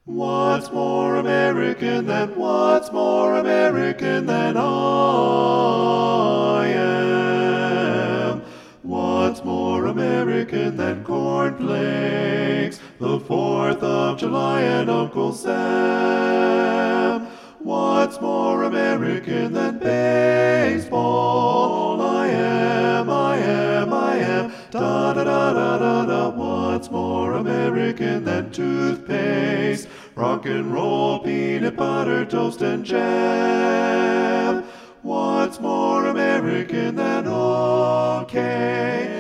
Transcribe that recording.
What's more American than I am? What's more American than cornflakes, the 4th of July and Uncle Sam? What's more American than baseball? I am, da da da da da da. What's more American than toothpaste, rock and roll, peanut butter, toast and jam? What's more American than okay?